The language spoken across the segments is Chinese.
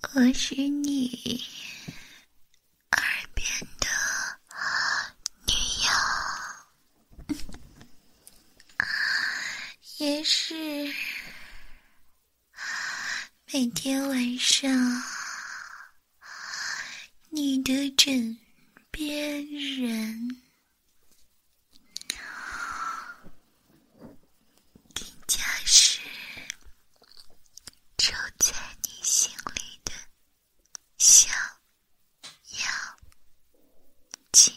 我是你耳边的女友，也是每天晚上你的枕边人，更加是住在你心里的小妖精。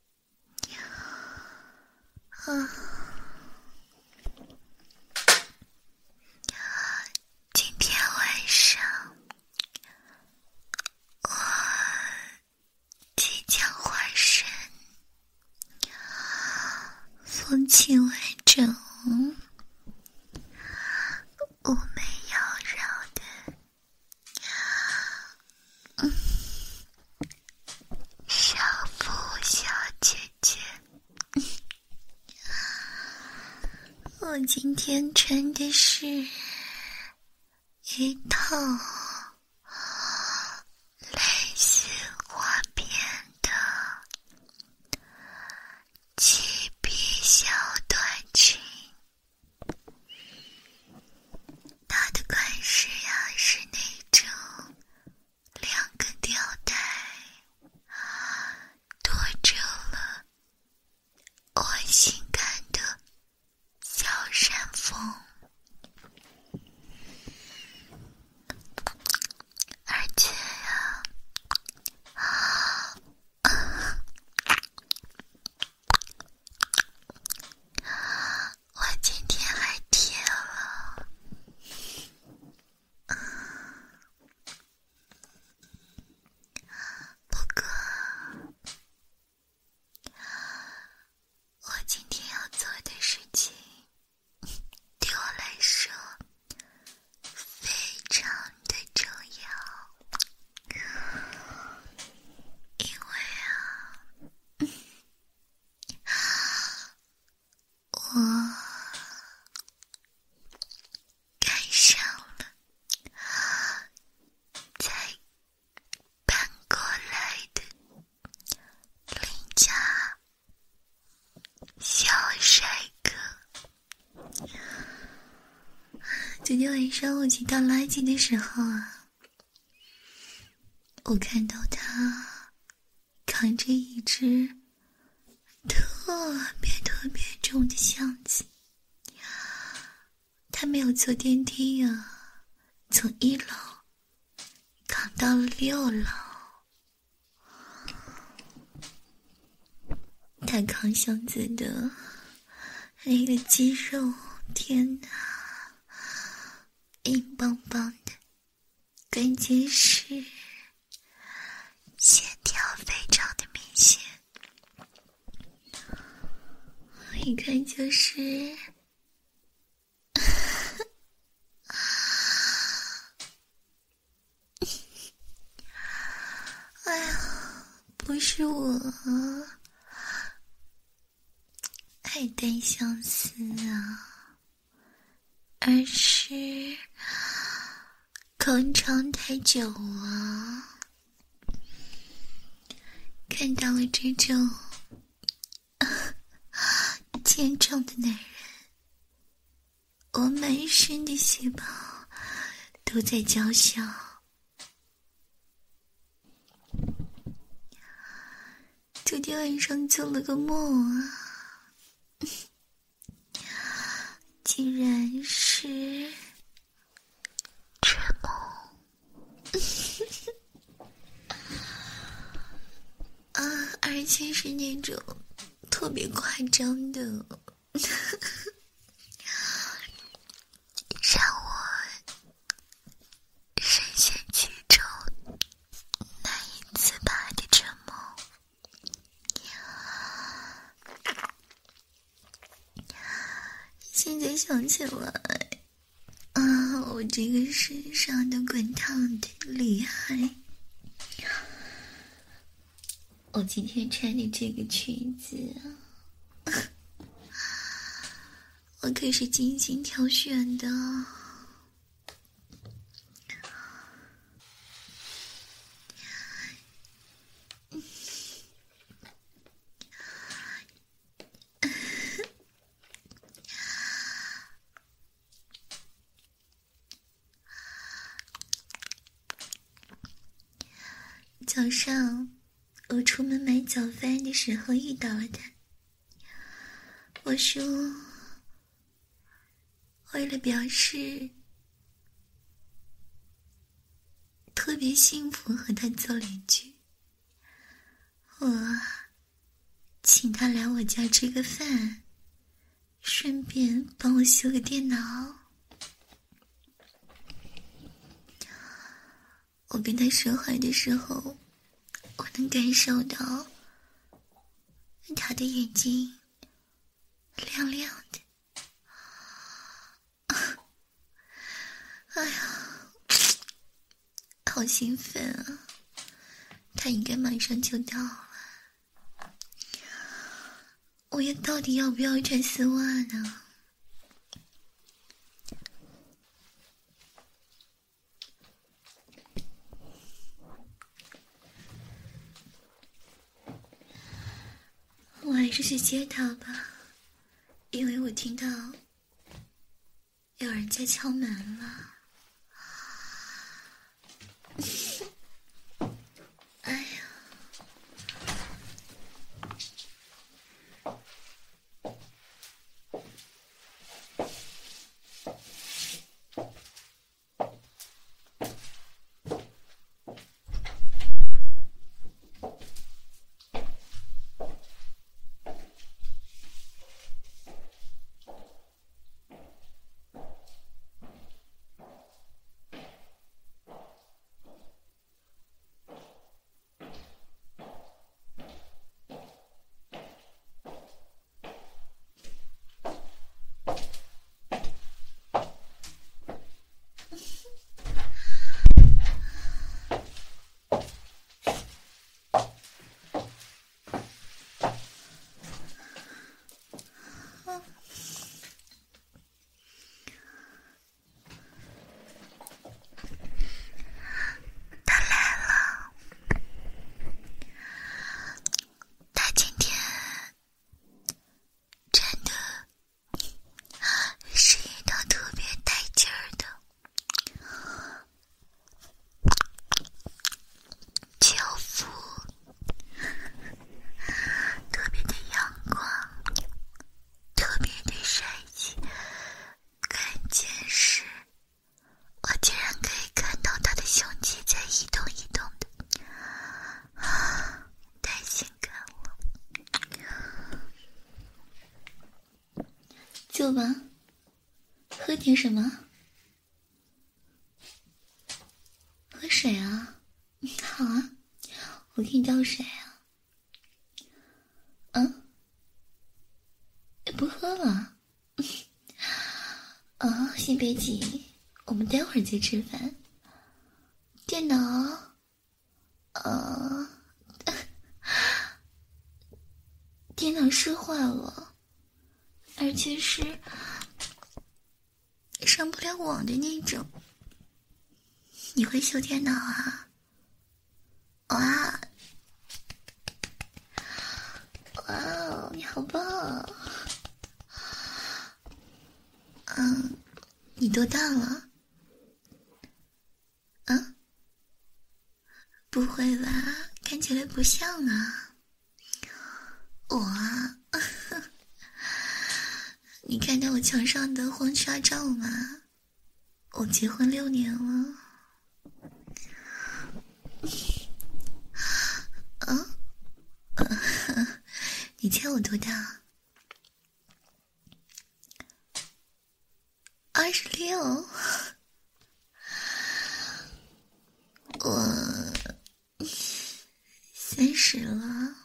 今天晚上我即将化身风情万种、妩媚妖娆的少妇小姐姐。我今天穿的是一套蕾丝花边的齐臂小短裙，它的款式呀是那种2个吊带托住了我性感的小山峰，而且呀，我今天还贴了不过我今天要做的事情对我来说非常的重要，因为我赶上了才搬过来的邻家小帅哥。昨天晚上我去倒垃圾的时候啊，我看到他扛着一只特别重的箱子，他没有坐电梯啊，从1楼扛到了6楼。他扛箱子的那个肌肉，天哪，硬邦邦的，关键是线条非常的明显，一看就是哎呀，不是我爱单相思啊，而是空窗太久啊，看到了这种健壮的男人，我满身的细胞都在娇笑。昨天晚上做了个梦啊，竟然是春梦。而且是那种特别夸张的，让我深陷其中，难以自拔的春梦。现在想起来我这个身上的滚烫的厉害。我今天穿的这个裙子我可是精心挑选的。 早上我出门买早饭的时候遇到了他。我说，为了表示特别幸福，和他做邻居，我请他来我家吃个饭，顺便帮我修个电脑。我跟他说话的时候，我能感受到他的眼睛亮亮的。哎呀，好兴奋啊！他应该马上就到了。我到底要不要穿丝袜呢？我还是去接他吧，因为我听到有人在敲门了。哎呀，他来了。他今天真的是一道特别带劲儿的教父，特别的阳光，特别的帅气。关键是我竟然可以看到他的胸肌在一动一动的，太性感了。坐吧，喝点什么？喝水啊？好啊，我给你倒水啊。不喝了。先别急，我们待会儿再吃饭。电脑，电脑是坏了，而且是上不了网的那种。你会修电脑啊？哇，哇哦，你好棒啊！你多大了？不会吧，看起来不像啊。我啊，你看到我墙上的婚纱照吗？我结婚6年了。你猜我多大？26。我30了。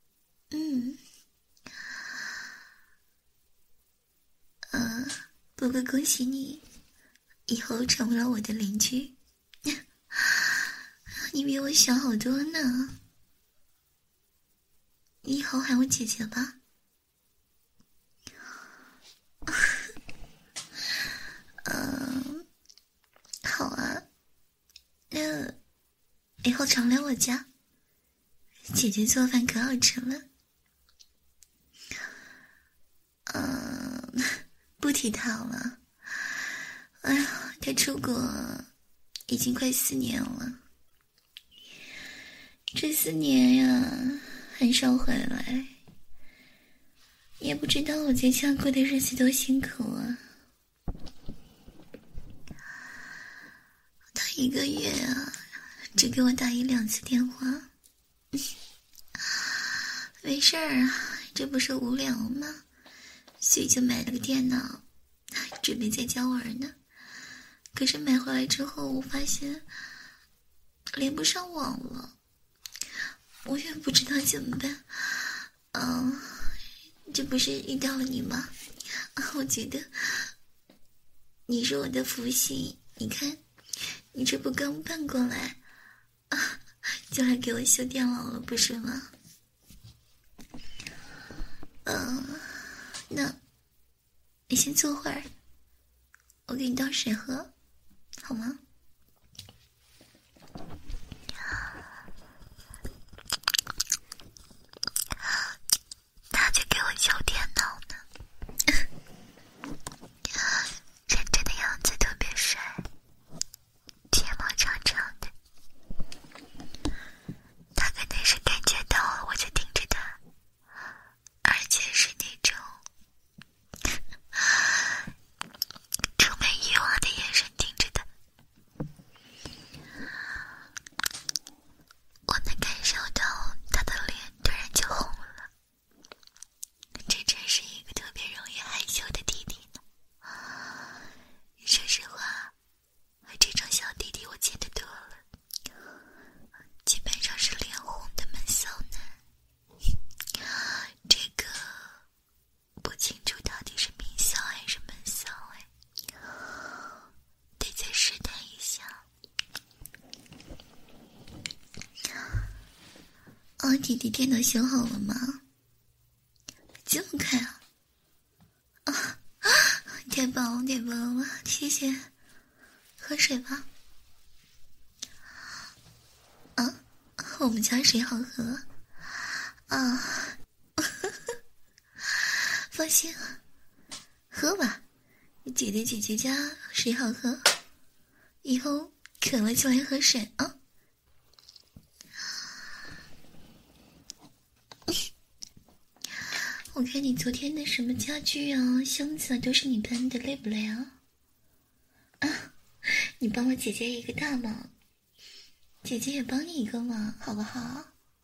不过恭喜你，以后成为了我的邻居。你比我小好多呢。你以后喊我姐姐吧。好啊，那以后常来我家，姐姐做饭可好吃了。不提他了。哎呀，他出国已经快4年了， 这4年呀，很少回来，也不知道我在家过的日子多辛苦啊。他1个月啊，只给我打1-2次电话。没事儿啊，这不是无聊吗？所以就买了个电脑，准备在家玩呢。可是买回来之后，我发现连不上网了，我也不知道怎么办。这不是遇到了你吗？我觉得你是我的福星。你看，你这不刚搬过来就来给我修电脑了，不是吗？那你先坐会儿，我给你倒水喝，好吗？他就给我修电脑呢，认真的样子特别帅，睫毛长长的。他可能是感觉到了我在盯着他，而且是那种充满欲望的眼神盯着他。我能感受到他的脸突然就红了，这真是一个特别容易害羞的弟弟呢。说实话，这种小弟弟我见得多了，基本上是脸红的闷骚男。这个不清楚到底是明骚还是闷骚得再试探一下。弟弟电脑修好了吗？这么快啊！太棒了，太棒了，谢谢。喝水吧。我们家水好喝啊！放心，喝吧。姐姐家水好喝，以后渴了就来喝水啊。我看你昨天的什么家具啊、箱子啊都是你搬的，累不累啊？你帮了姐姐一个大忙，姐姐也帮你一个忙，好不好？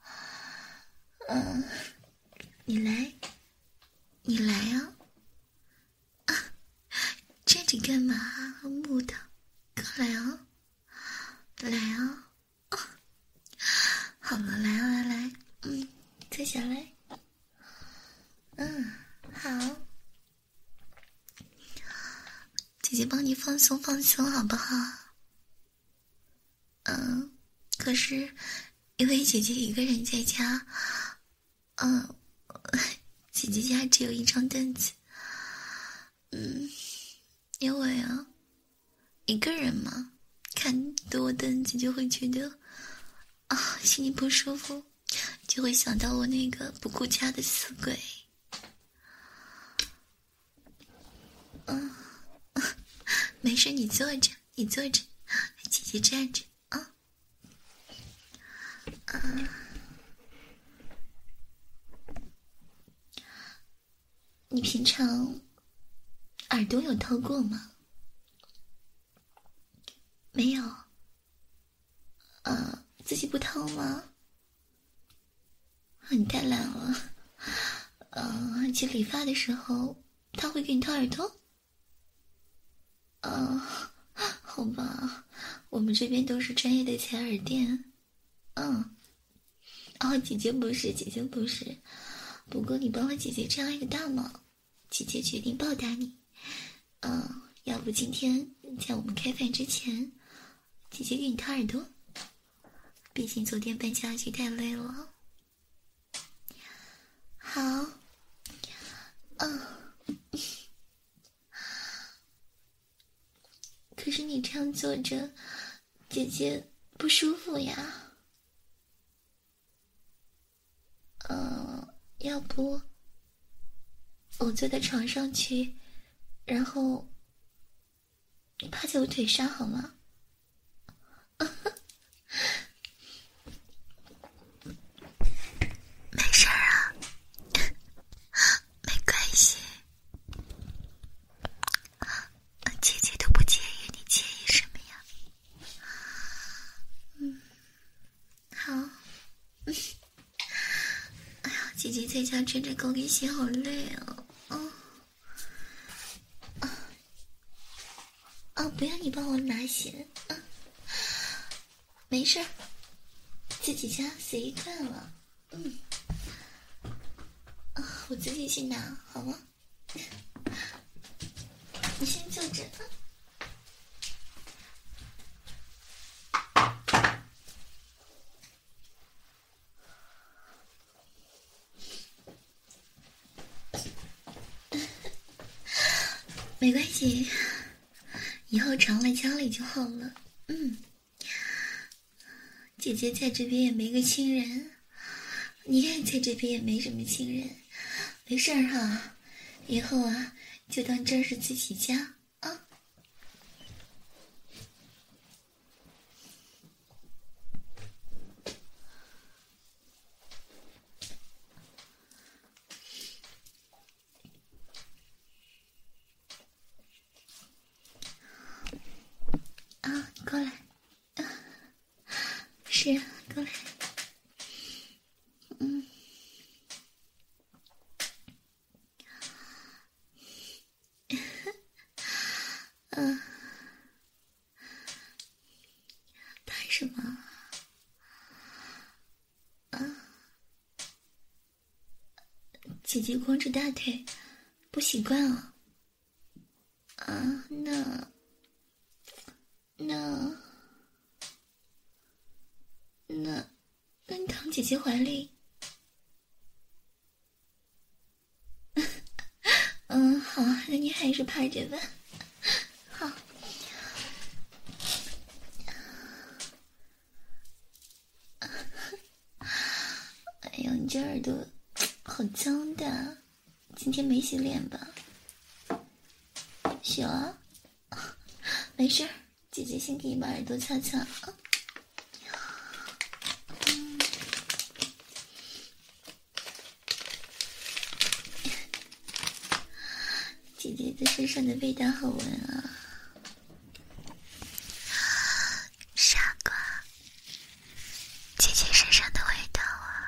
你来啊！站着干嘛？木头，过来啊！来啊！好了，来啊，来，坐下来。好，姐姐帮你放松放松，好不好？可是因为姐姐一个人在家，姐姐家只有一张凳子，因为啊，一个人嘛，看多凳子就会觉得心里不舒服，就会想到我那个不顾家的死鬼。没事，你坐着，姐姐站着啊。你平常耳朵有掏过吗？没有。自己不掏吗？你太懒了。去理发的时候，他会给你掏耳朵？好吧，我们这边都是专业的采耳店。姐姐不是，不过你帮了姐姐这样一个大忙，姐姐决定报答你。要不今天在我们开饭之前，姐姐给你掏耳朵，毕竟昨天搬家具太累了。好。可是你这样坐着，姐姐不舒服呀。要不我坐在床上去，然后你趴在我腿上好吗？ 姐姐在家吹着高跟鞋好累不要你帮我拿鞋没事，自己家随便了。我自己去拿好吗？你先坐着没关系，以后常来家里就好了。姐姐在这边也没个亲人，你也在这边也没什么亲人，没事儿哈，以后就当这是自己家过来是过来怕什么姐姐光着大腿不习惯那你躺姐姐怀里好，那你还是趴着吧。好，哎呦，你这耳朵好脏的，今天没洗脸吧？洗了，没事，姐姐先给你把耳朵擦擦姐姐的身上的味道好闻傻瓜，姐姐身上的味道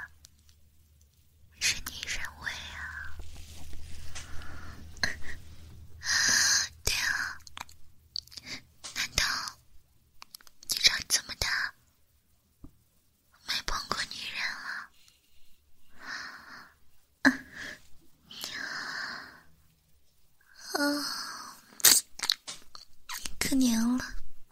是女人味对难道你长这么大没碰过女人可怜了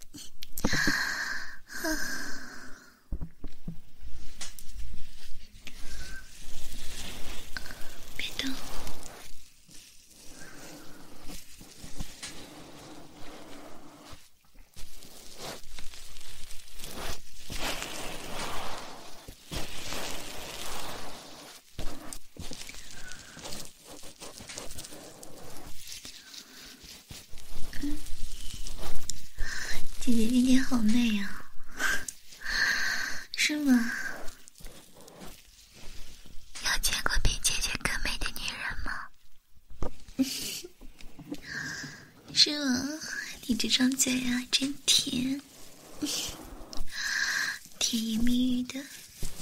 别动姐姐今天好累是吗？有见过比姐姐更美的女人吗？是吗？你这张嘴真甜，甜言蜜语的。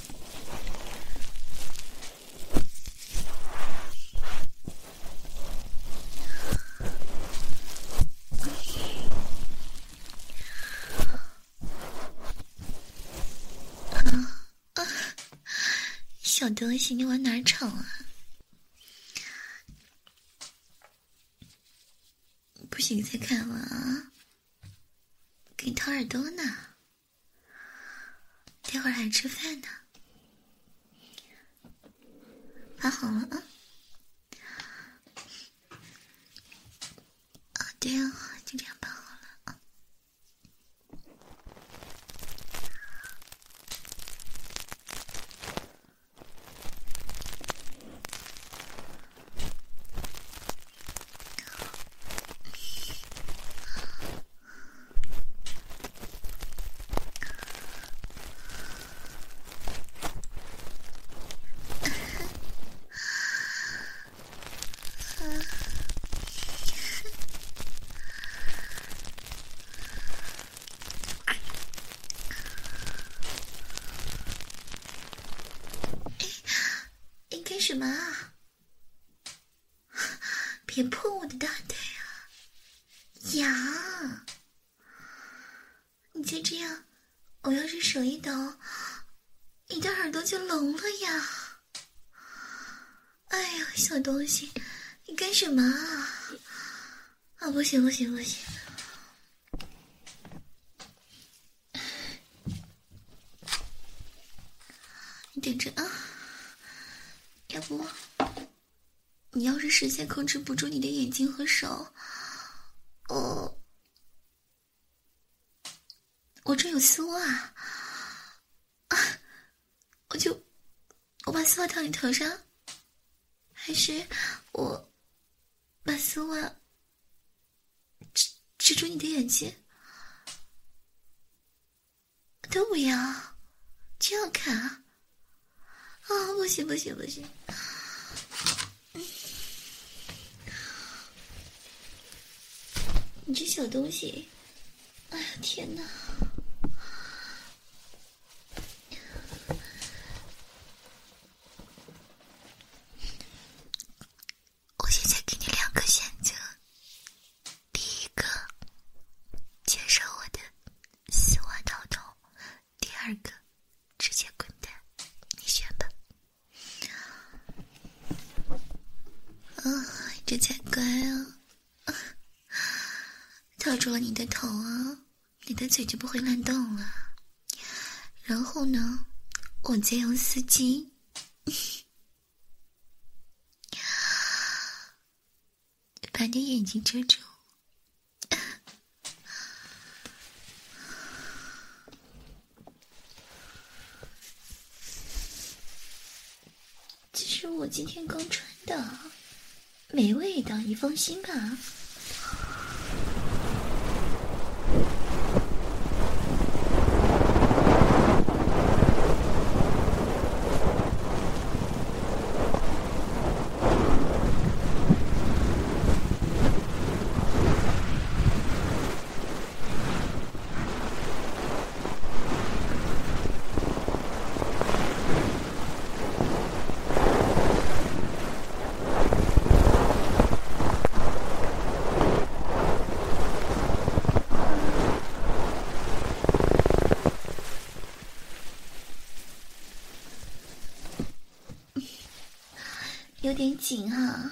小东西，你往哪儿闯不行，再看了给你掏耳朵呢。待会儿还吃饭呢。趴好了对就这样趴好了什么啊？别碰我的大腿啊！呀，你再这样，我要是手一抖，你的耳朵就聋了呀！哎呀，小东西，你干什么啊？啊，不行不行不行！你等着啊，要不你要是实在控制不住你的眼睛和手，我这有丝袜啊，我把丝袜套你头上，还是我把丝袜遮住你的眼睛？都不要，这样看啊！啊，不行不行不行！你这小东西，哎呀天哪！我现在给你2个选择，第一个接受我的丝袜套头，第二个直接滚蛋，你选吧。这才乖啊！套住了你的头啊，你的嘴就不会乱动了。然后呢，我再用丝巾把你的眼睛遮住。这是我今天刚穿的，没味道，你放心吧。有点紧啊，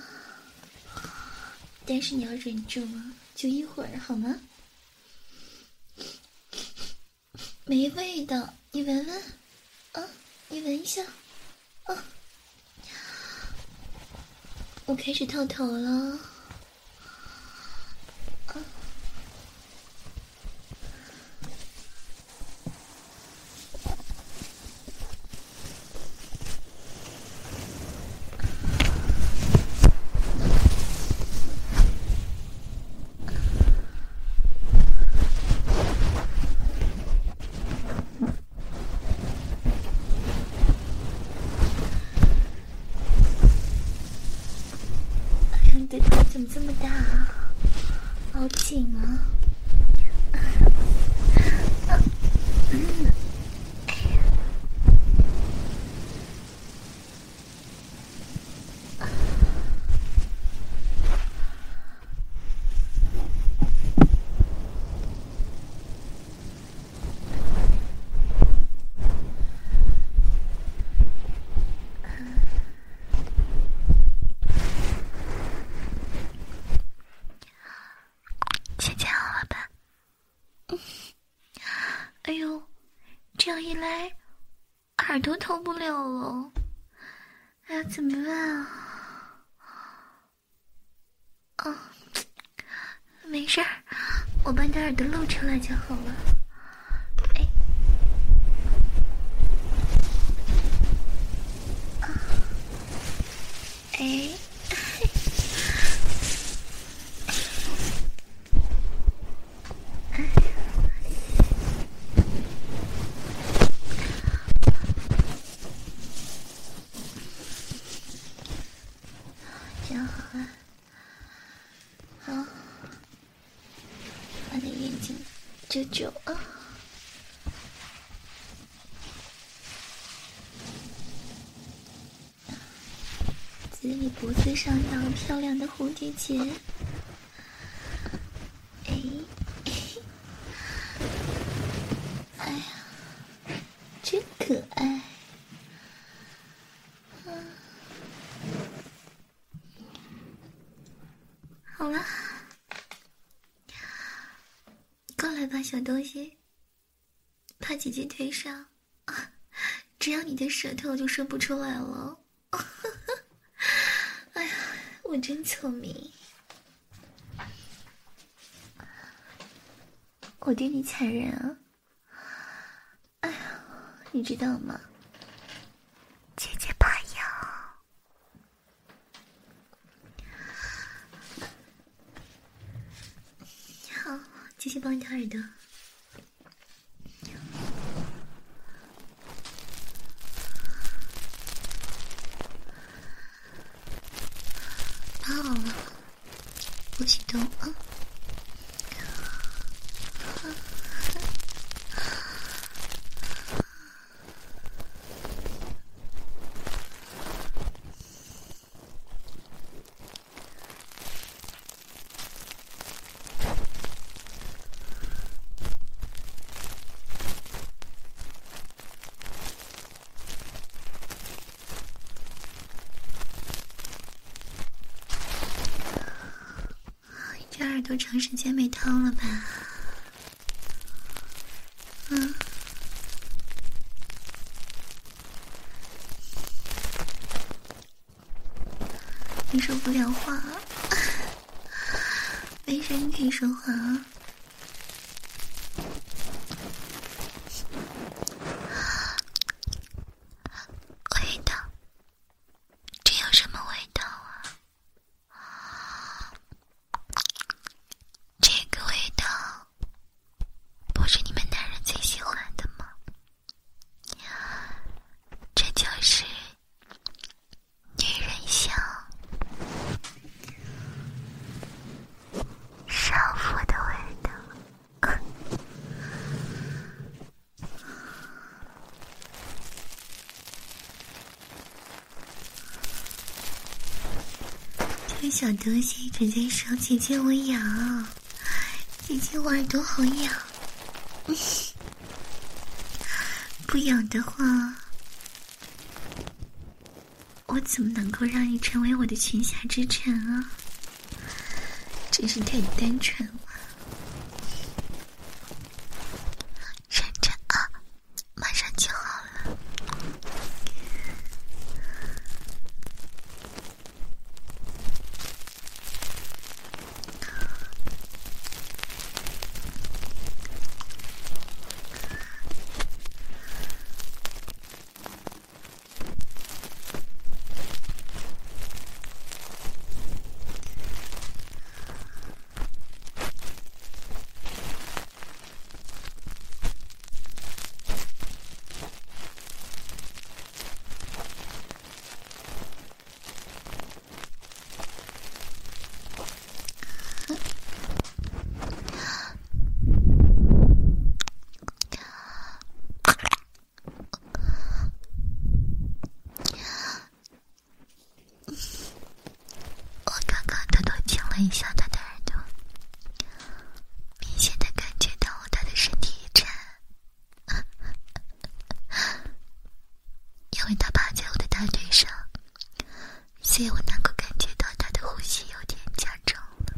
但是你要忍住啊，就一会儿好吗？没味道，你闻闻，啊，你闻一下，啊，我开始套头了，啊。你的头怎么这么大啊？好紧啊！现在好了吧？哎呦，这样一来，耳朵套不了了，哎呀，怎么办啊？哦，没事儿，我把你的耳朵露出来就好了。哎，啊，哎。这样好了，好，把你眼睛遮住啊。 你脖子上那个漂亮的蝴蝶结。哎呀，真可爱。好了，过来吧，小东西，趴姐姐腿上，只要你的舌头就伸不出来了。哎呀，我真聪明，我对你残忍啊！哎呀，你知道吗？姐姐怕痒。好，继续帮你掏耳朵。好了，不许动啊！这耳朵长时间没掏了吧？你说不了话，没事，你可以说话啊。味道，这有什么味道啊？这个味道不是你们男人最喜欢的吗？这就是女人香，少妇的味道。这个小东西直接说：“姐姐我痒，姐姐我耳朵好痒。”不痒的话，我怎么能够让你成为我的裙下之臣啊？真是太单纯了。认真啊，马上就好了。一下他的耳朵，明显的感觉到他的身体一颤，因为他趴在我的大腿上，所以我能够感觉到他的呼吸有点加重了。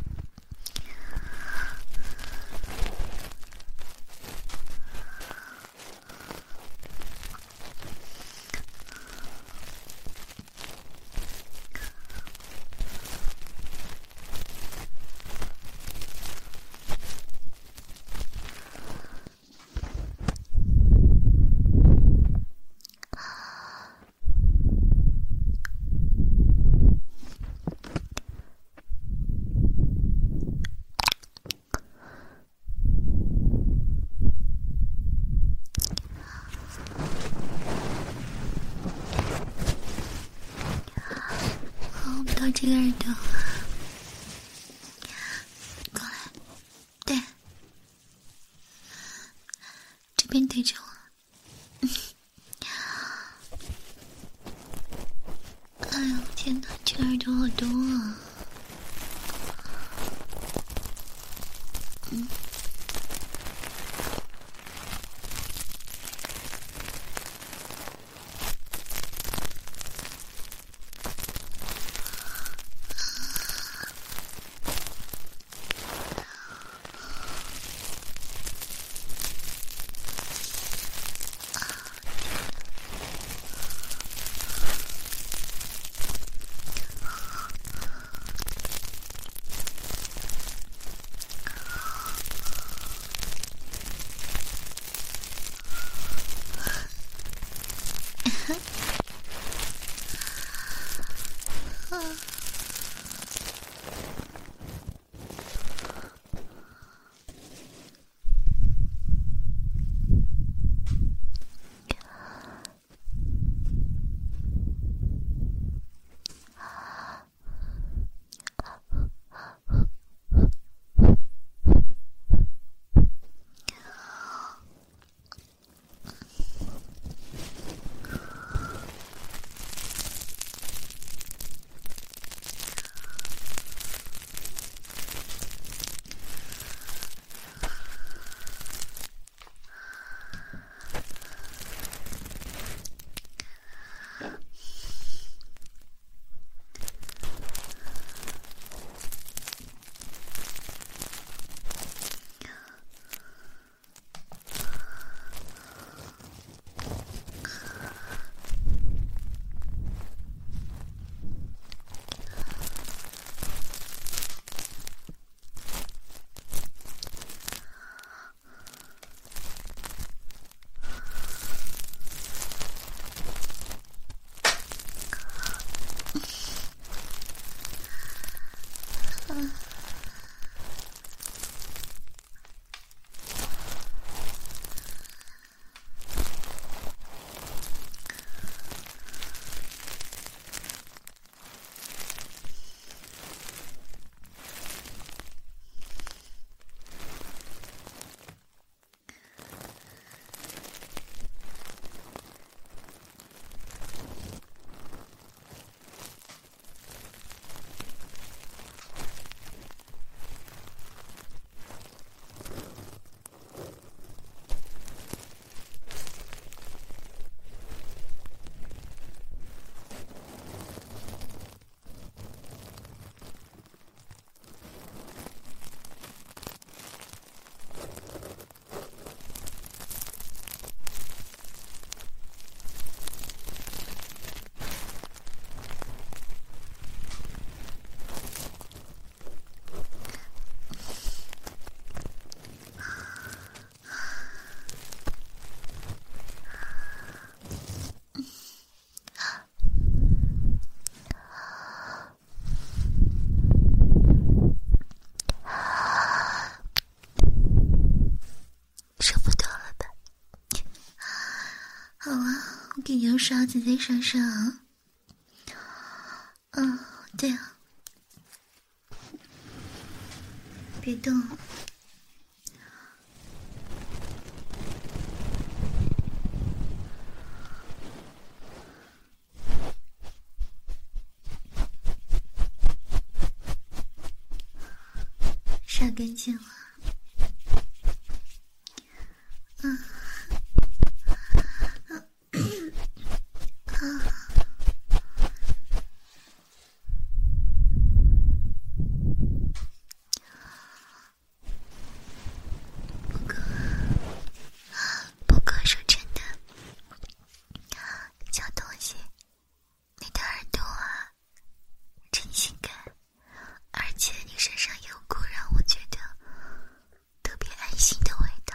到这个耳朵，过来，对，这边对着我。哎呦天哪，这个耳好啊，我给你用刷子在刷上啊。对啊，别动。刷干净了。不过说真的，小东西，你的耳朵啊，真性感，而且你身上有股让我觉得特别安心的味道。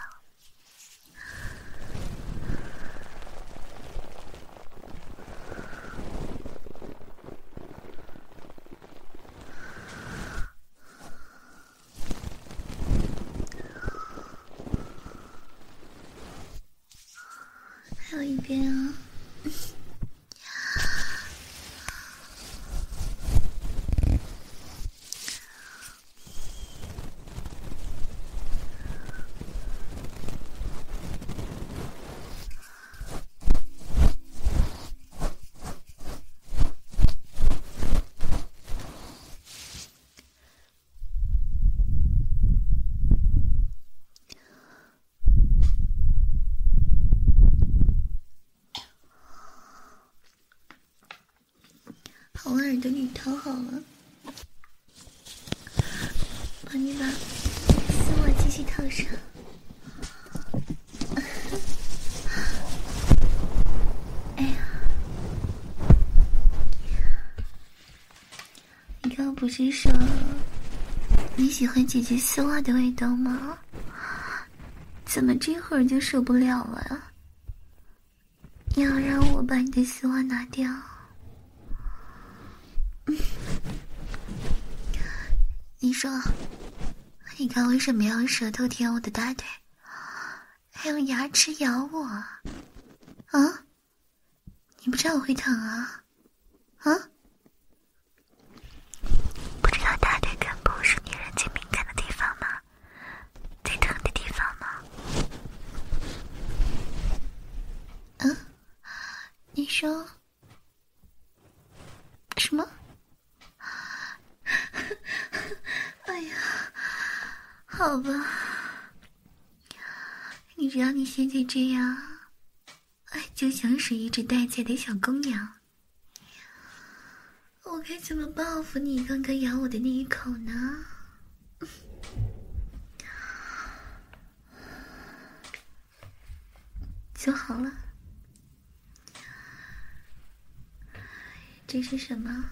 还有一边啊。好耳朵你套好了，帮你把丝袜继续套上。哎呀，你刚刚不是说你喜欢姐姐丝袜的味道吗？怎么这会儿就受不了了？要让我把你的丝袜拿掉？你说，你刚为什么要用舌头舔我的大腿，还用牙齿咬我啊？你不知道我会疼啊？不知道大腿根部是女人最敏感的地方吗？最疼的地方吗？你说什么？哎呀，好吧，你知道你现在这样，就像是一只待宰的小公羊。我该怎么报复你刚刚咬我的那一口呢？就好了。这是什么？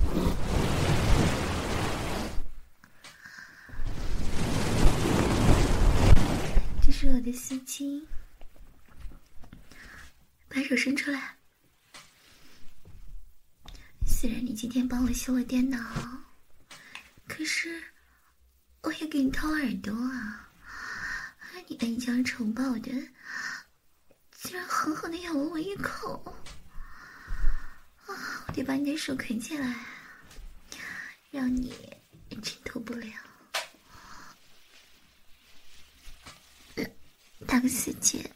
这是我的丝巾，把手伸出来。虽然你今天帮我修了电脑，可是我也给你掏耳朵啊！你恩将仇报的，竟然狠狠地咬了我一口！我得把你的手啃起来，让你挣脱不了。打个死结。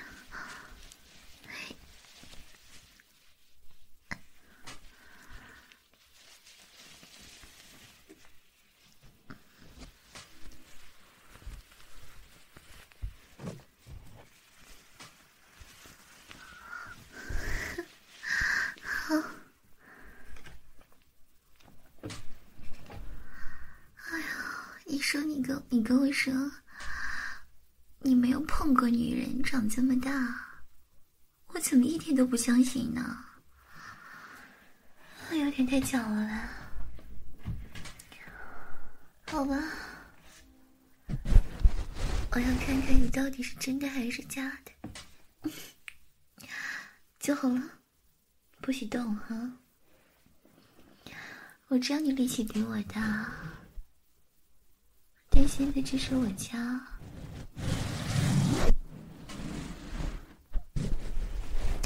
好。哎呀，你跟我说，你没有碰过女人长这么大，我怎么一点都不相信呢？有点太巧了啦。好吧，我要看看你到底是真的还是假的。就好了，不许动哈。我知道你力气比我大，但现在这是我家。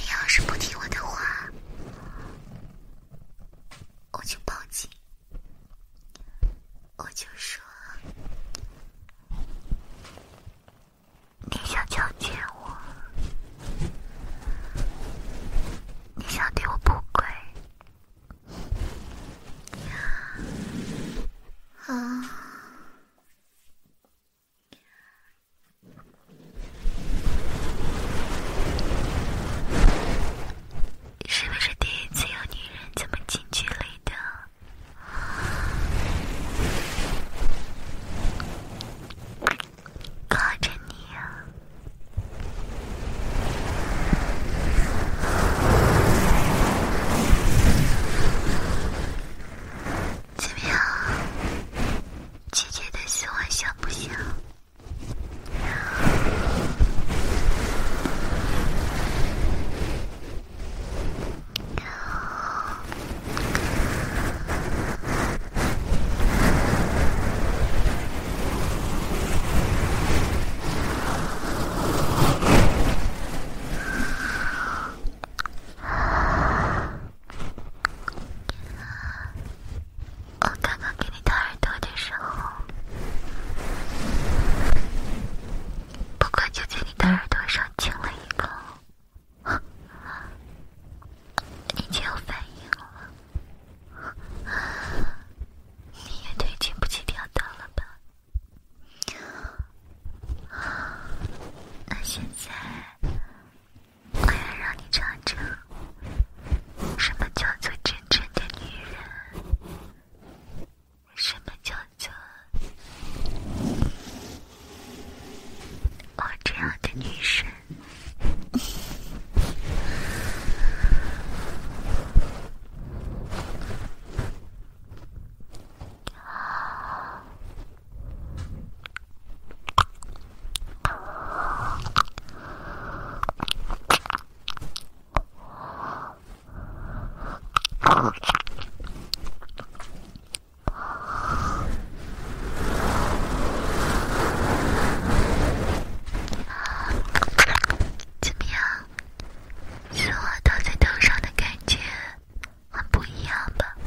怎么样？是我倒在头上的感觉很不一样吧？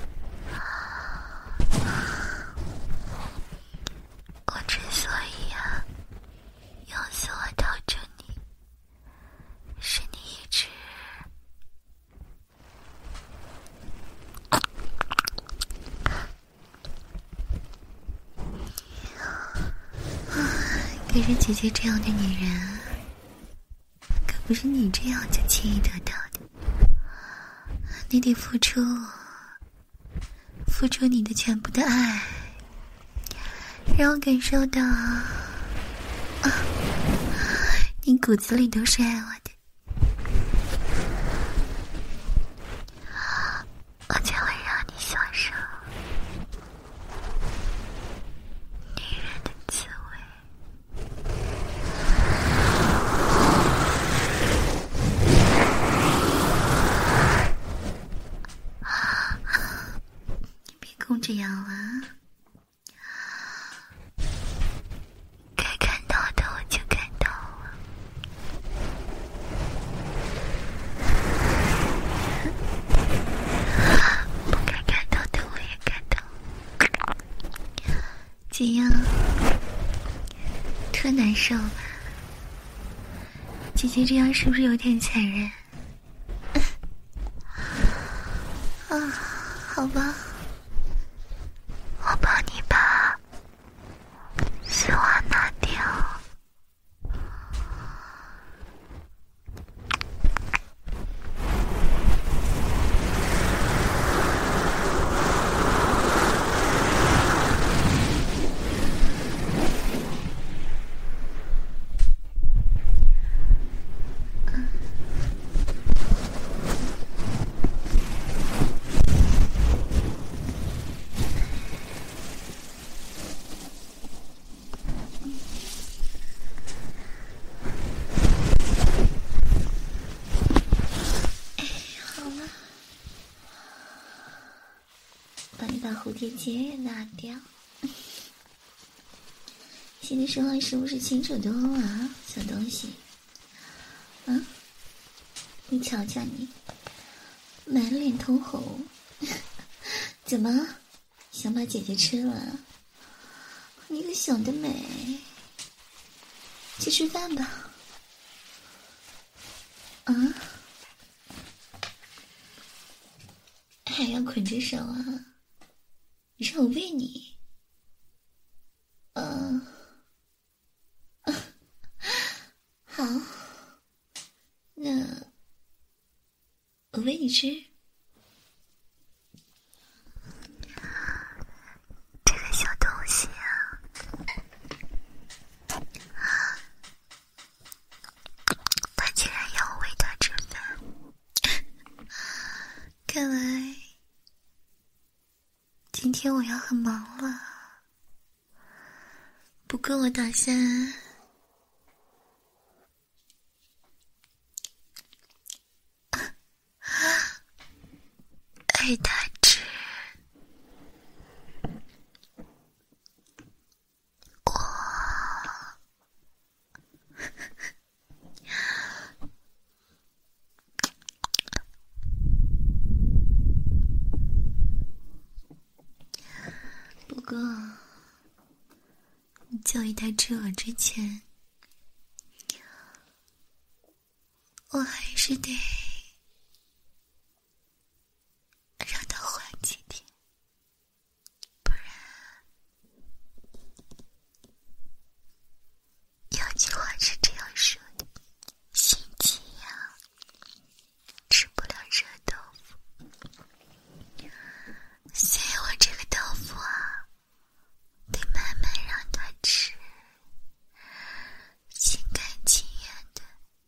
我之所以要死我套着你，是你一直可是姐姐这样的女人，可不是你这样就轻易得到的。你得付出你的全部的爱，让我感受到你骨子里都是爱我的，我才会让你享受女人的滋味。你别空着腰啊，该看到的我就看到了。不该看到的我也看到。怎样？特难受吧？姐姐这样是不是有点残忍？啊，好吧，我帮你把丝袜拿掉。帮你把蝴蝶结也拿掉。现在说话是不是清楚多了啊，小东西？啊，你瞧瞧你，满脸通红，怎么想把姐姐吃了？你可想得美！去吃饭吧。啊？还要捆着手啊？让我喂你。好，那我喂你吃。这个小东西啊，他居然要我喂他吃饭，看来今天我要很忙了。不过我打算喂他吃。不过就喂他吃我之前，我还是得让他缓几天，不然有句话是这样说的，心急呀，吃不了热豆腐。所以我这个豆腐啊，得慢慢让他吃，心甘情愿的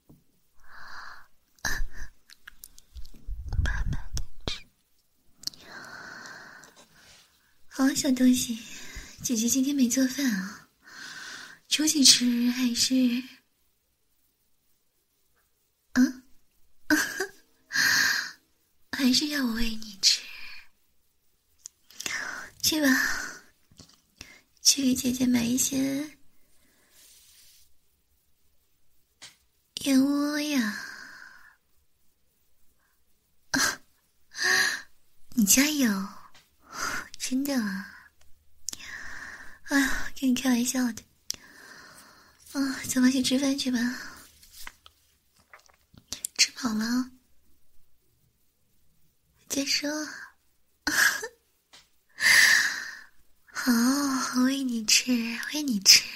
慢慢的吃。好，小东西，姐姐今天没做饭啊，出去吃还是还是要我喂你吃？ 去吧，去给姐姐买一些燕窝呀！你家有？真的啊？哎呀，跟你开玩笑的。走吧，去吃饭去吧。吃饱了再说。好，喂你吃，喂你吃。